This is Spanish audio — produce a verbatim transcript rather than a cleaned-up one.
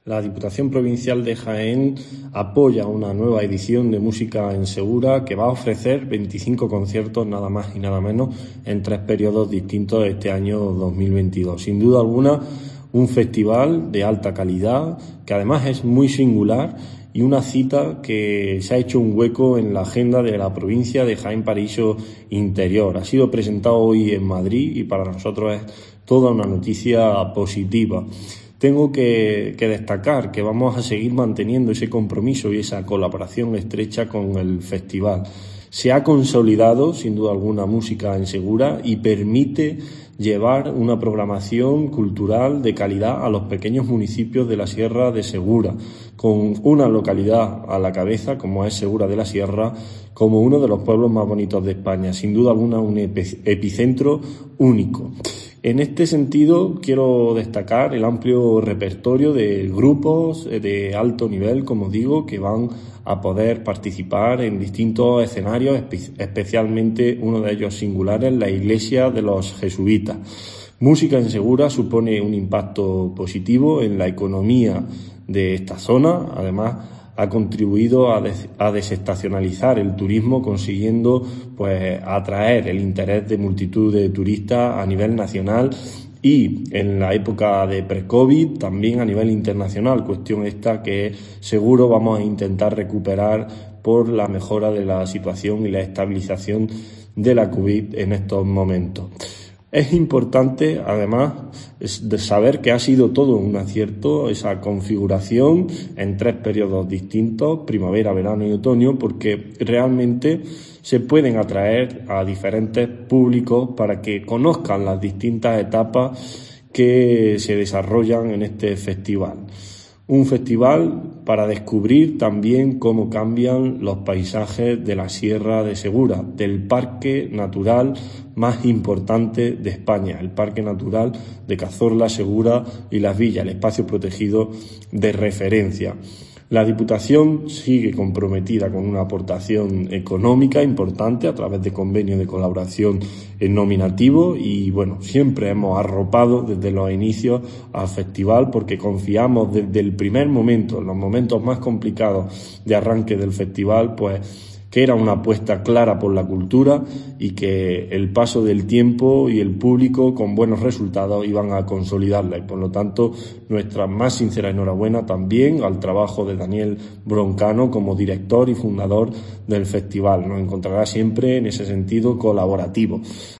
La Diputación Provincial de Jaén apoya una nueva edición de Música en Segura que va a ofrecer veinticinco conciertos nada más y nada menos en tres periodos distintos este año dos mil veintidós. Sin duda alguna, un festival de alta calidad que además es muy singular y una cita que se ha hecho un hueco en la agenda de la provincia de Jaén Paraíso Interior. Ha sido presentado hoy en Madrid y para nosotros es toda una noticia positiva. Tengo que, que destacar que vamos a seguir manteniendo ese compromiso y esa colaboración estrecha con el festival. Se ha consolidado, sin duda alguna, Música en Segura y permite llevar una programación cultural de calidad a los pequeños municipios de la Sierra de Segura, con una localidad a la cabeza, como es Segura de la Sierra, como uno de los pueblos más bonitos de España. Sin duda alguna, un epicentro único. En este sentido, quiero destacar el amplio repertorio de grupos de alto nivel, como digo, que van a poder participar en distintos escenarios, especialmente uno de ellos singulares, la Iglesia de los Jesuitas. Música en Segura supone un impacto positivo en la economía de esta zona, además ha contribuido a, des a desestacionalizar el turismo, consiguiendo pues atraer el interés de multitud de turistas a nivel nacional y en la época de pre-COVID también a nivel internacional, cuestión esta que seguro vamos a intentar recuperar por la mejora de la situación y la estabilización de la COVID en estos momentos. Es importante, además, de saber que ha sido todo un acierto esa configuración en tres periodos distintos, primavera, verano y otoño, porque realmente se pueden atraer a diferentes públicos para que conozcan las distintas etapas que se desarrollan en este festival. Un festival para descubrir también cómo cambian los paisajes de la Sierra de Segura, del parque natural más importante de España, el Parque Natural de Cazorla, Segura y Las Villas, el espacio protegido de referencia. La Diputación sigue comprometida con una aportación económica importante a través de convenios de colaboración en nominativo y, bueno, siempre hemos arropado desde los inicios al festival porque confiamos desde el primer momento, en los momentos más complicados de arranque del festival, pues que era una apuesta clara por la cultura y que el paso del tiempo y el público con buenos resultados iban a consolidarla. Y por lo tanto, nuestra más sincera enhorabuena también al trabajo de Daniel Broncano como director y fundador del festival. Nos encontrará siempre en ese sentido colaborativo.